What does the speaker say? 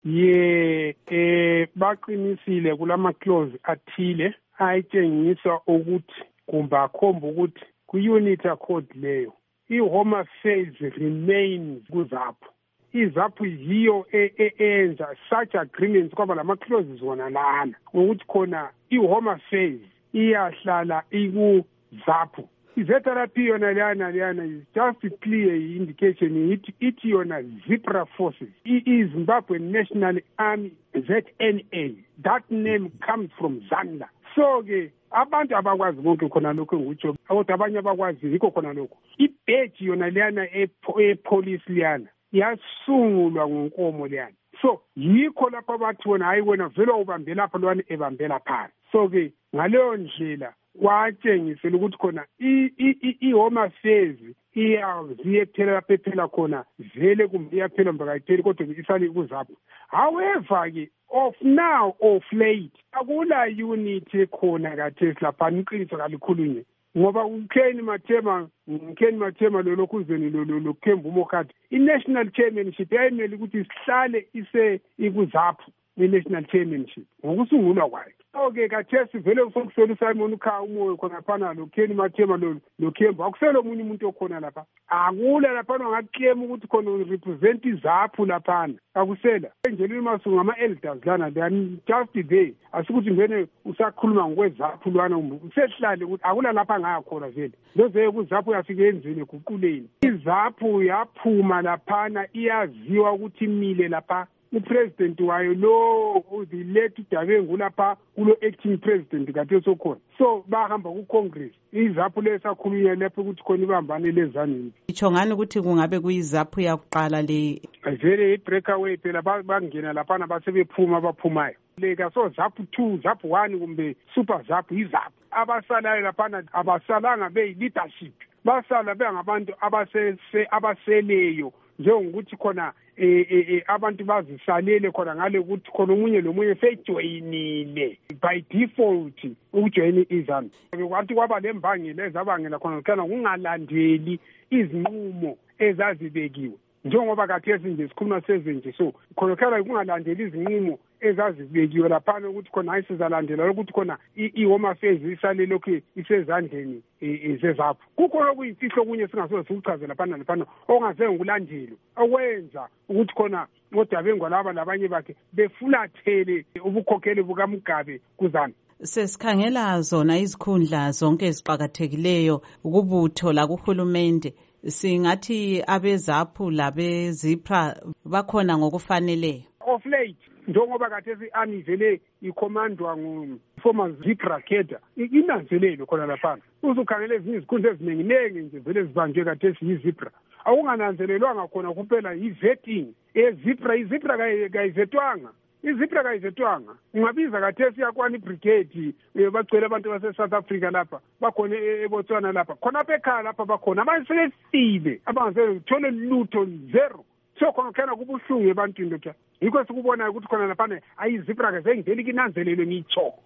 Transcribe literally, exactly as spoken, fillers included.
ye eh baqinisile kulama clause athile ayitshengisa ukuthi kumbe akhomba ukuthi ku-unit accord leyo i-Home Affairs remains kuzapho. Izapho yiyo eyenza such agreements kwaba lama clauses wona lana ukuthi khona i-Home Affairs iyahlala ikuzapho. I-therapy yona lana lana is just a clear indication it ithi yona Zipra Forces, i-Zimbabwean National Army, Z N A. That name comes from Zanda. So ke abantu abakwazi bonke khona lokho ngutsho kodwa abanye abakwazi yikho khona lokho. I-badge yona lana e-police liyana yasungulwa ngonkomo liyana. So yikho lapha bathi wona hayi wena vele ubambe lapha lwana ebambe lapha. So ke ngaleyo ndlela watshengisela ukuthi khona i-Home Affairs iyaziyephela lapha ephela khona vele kumbe iyaphela mba kayipheli kodwa isale kuzapho. However ke of now of late akula unit ekhona kathesi lapha iqiniso kalikhulunye ngoba uKeni Mathema uKeni Mathema lo lokhuzeni lo lo Kembu Mokhati i-national chairmanship yayimele ukuthi sihlale ise ikuzapho i-national chairmanship ngokusungulwa kwayo. Okay kathesi vele usokusela uSimon Ukha umoya khona phana lo Keni Mathema lo lo Kembu akusele omunye umuntu okhona lapha akula lapha ngaclaim ukuthi khona represent izapho lapha akusela enjeni masungu ngama elders lana then just there asikuthi ngene usakhuluma ngokwezapho lwana usehlale ukuthi akula lapha ngakhona vele loze kuzapho yafike enzini eguquleni izapho yaphuma laphana iyaziwa ukuthi imile lapha upresident wayo lo the late Dabengu lapha kulo acting president kade sokhona so bahamba ku Congress izapho lesakhulunywa lapho ukuthi khona ibambane lezanini itsho ngani ukuthi kungabe kuyizapho yakuqala le vele i-breakaway phela bangena laphana basebephuma abaphumayo leka so zapho two zapho one kumbe super zapho izapho abasalayo laphana abasalanga beyi-leadership basala bengabantu abasese abaseleyo njengokuthi khona eh abantu bazisalele khona ngale ukuthi khona umunye nomunye sejoyinile by default ukujoyina izami kwathi kwaba lembangela ezabangela khona kana kungalandeli izinqumo ezazibekiwe njengoba kathesi nje sikhuluma sezenje so khona khala kungalandeli izinqumo ezazibekiwe lapha ukuthi khona ayisizalandela ukuthi khona i-Home Affairs isale lokho isezandleni zezapho kukhona kuyimfihlo kunye singasoze sikuchaze lapha lapha ongazenge ukulandela okwenza ukuthi khona ngoDabengu laba labanye bakhe befulathele ubukhokheli bukaMugabe kuzana. Sesikhangela zona izikhundla zonke eziqhakathekileyo ukubutho la kuhulumende singathi abezapho labe Zipra bakhona ngokufaneleyo of late njengoba kathesi army vele icommandwa ngu former Zipra cadre inanzelelo khona lapha usukhangela ezinye izikhundla eziningi nengi nje vele zibanjwe kathesi yiZipra akungananzelelwanga khona kuphela i-vetting eZipra iZipra kayivetwanga iZipra kayivetwanga ungabiza kathesi yakwana ibrigade bagcwele abantu base South Africa lapha bakhona eBotswana lapha khona bekhaya lapha bakhona abasebefile abangazele uthole lutho zero so khona khona kubuhlungu ebantwini lokho yikho sikubona ukuthi khona lapha ayiZipra ke zengiveli kinanzelelo ngitsho